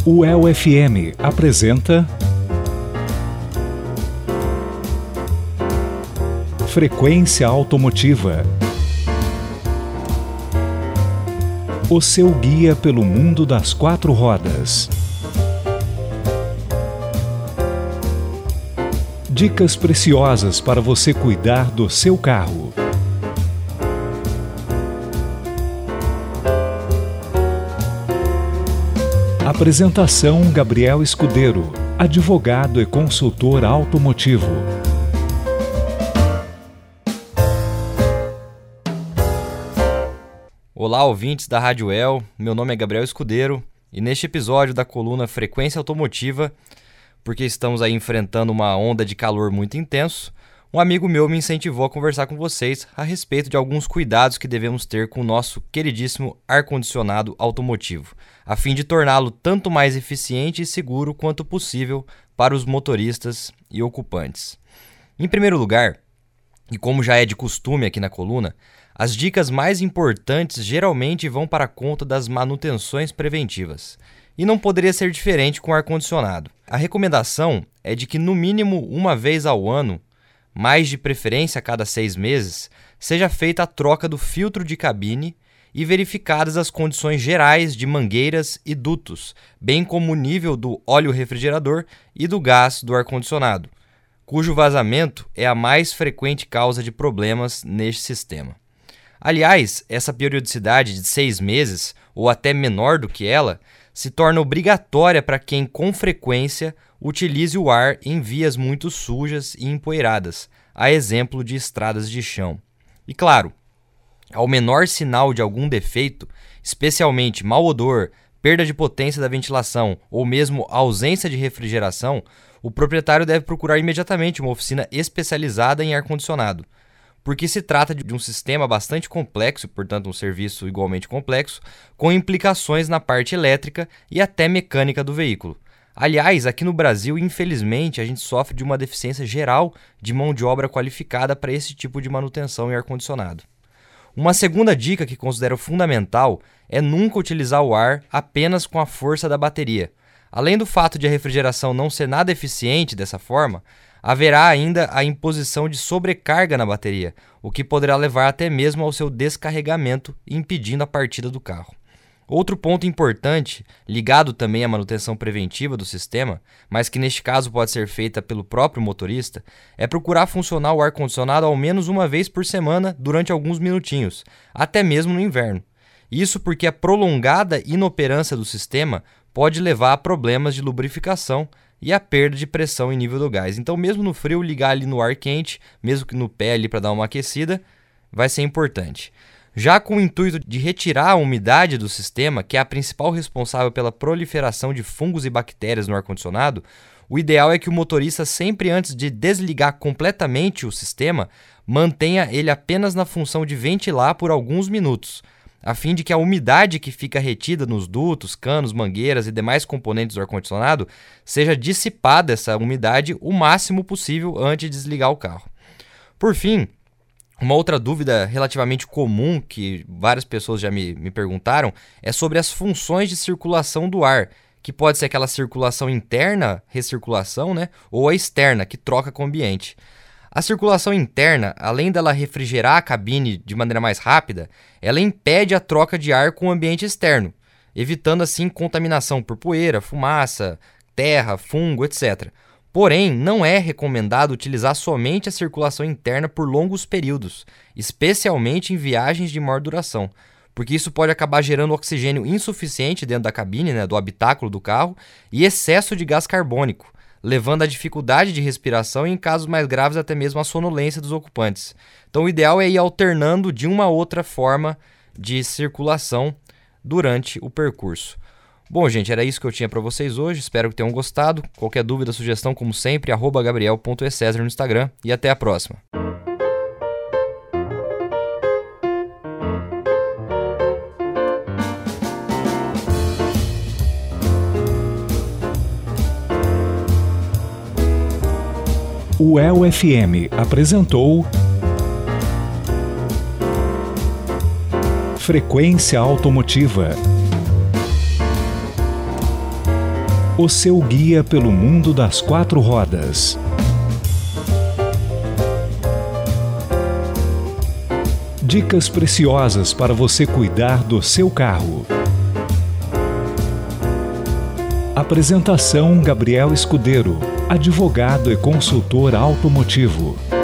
O UEL-FM apresenta Frequência Automotiva, o seu guia pelo mundo das quatro rodas. Dicas preciosas para você cuidar do seu carro. Apresentação: Gabriel Escudeiro, advogado e consultor automotivo. Olá, ouvintes da Rádio UEL, meu nome é Gabriel Escudeiro e neste episódio da coluna Frequência Automotiva, porque estamos aí enfrentando uma onda de calor muito intenso, um amigo meu me incentivou a conversar com vocês a respeito de alguns cuidados que devemos ter com o nosso queridíssimo ar-condicionado automotivo, a fim de torná-lo tanto mais eficiente e seguro quanto possível para os motoristas e ocupantes. Em primeiro lugar, e como já é de costume aqui na coluna, as dicas mais importantes geralmente vão para a conta das manutenções preventivas. E não poderia ser diferente com o ar-condicionado. A recomendação é de que no mínimo uma vez ao ano, mais de preferência a cada 6 meses, seja feita a troca do filtro de cabine e verificadas as condições gerais de mangueiras e dutos, bem como o nível do óleo refrigerador e do gás do ar-condicionado, cujo vazamento é a mais frequente causa de problemas neste sistema. Aliás, essa periodicidade de 6 meses, ou até menor do que ela, se torna obrigatória para quem com frequência utilize o ar em vias muito sujas e empoeiradas, a exemplo de estradas de chão. E claro, ao menor sinal de algum defeito, especialmente mau odor, perda de potência da ventilação ou mesmo ausência de refrigeração, o proprietário deve procurar imediatamente uma oficina especializada em ar-condicionado, porque se trata de um sistema bastante complexo, portanto um serviço igualmente complexo, com implicações na parte elétrica e até mecânica do veículo. Aliás, aqui no Brasil, infelizmente, a gente sofre de uma deficiência geral de mão de obra qualificada para esse tipo de manutenção em ar-condicionado. Uma segunda dica que considero fundamental é nunca utilizar o ar apenas com a força da bateria. Além do fato de a refrigeração não ser nada eficiente dessa forma, haverá ainda a imposição de sobrecarga na bateria, o que poderá levar até mesmo ao seu descarregamento, impedindo a partida do carro. Outro ponto importante, ligado também à manutenção preventiva do sistema, mas que neste caso pode ser feita pelo próprio motorista, é procurar funcionar o ar-condicionado ao menos uma vez por semana durante alguns minutinhos, até mesmo no inverno. Isso porque a prolongada inoperância do sistema pode levar a problemas de lubrificação e a perda de pressão em nível do gás. Então, mesmo no frio, ligar ali no ar quente, mesmo que no pé ali para dar uma aquecida, vai ser importante. Já com o intuito de retirar a umidade do sistema, que é a principal responsável pela proliferação de fungos e bactérias no ar-condicionado, o ideal é que o motorista, sempre antes de desligar completamente o sistema, mantenha ele apenas na função de ventilar por alguns minutos, a fim de que a umidade que fica retida nos dutos, canos, mangueiras e demais componentes do ar-condicionado seja dissipada essa umidade o máximo possível antes de desligar o carro. Por fim, uma outra dúvida relativamente comum que várias pessoas já me perguntaram é sobre as funções de circulação do ar, que pode ser aquela circulação interna, recirculação, ou a externa, que troca com o ambiente. A circulação interna, além dela refrigerar a cabine de maneira mais rápida, ela impede a troca de ar com o ambiente externo, evitando assim contaminação por poeira, fumaça, terra, fungo, etc. Porém, não é recomendado utilizar somente a circulação interna por longos períodos, especialmente em viagens de maior duração, porque isso pode acabar gerando oxigênio insuficiente dentro da cabine, do habitáculo do carro, e excesso de gás carbônico, levando à dificuldade de respiração e, em casos mais graves, até mesmo à sonolência dos ocupantes. Então, o ideal é ir alternando de uma outra forma de circulação durante o percurso. Bom, gente, era isso que eu tinha para vocês hoje. Espero que tenham gostado. Qualquer dúvida, sugestão, como sempre, @gabriel.ecesar no Instagram. E até a próxima. O UEL-FM apresentou Frequência Automotiva. o seu guia pelo mundo das quatro rodas. Dicas preciosas para você cuidar do seu carro. Apresentação: Gabriel Escudeiro, advogado e consultor automotivo.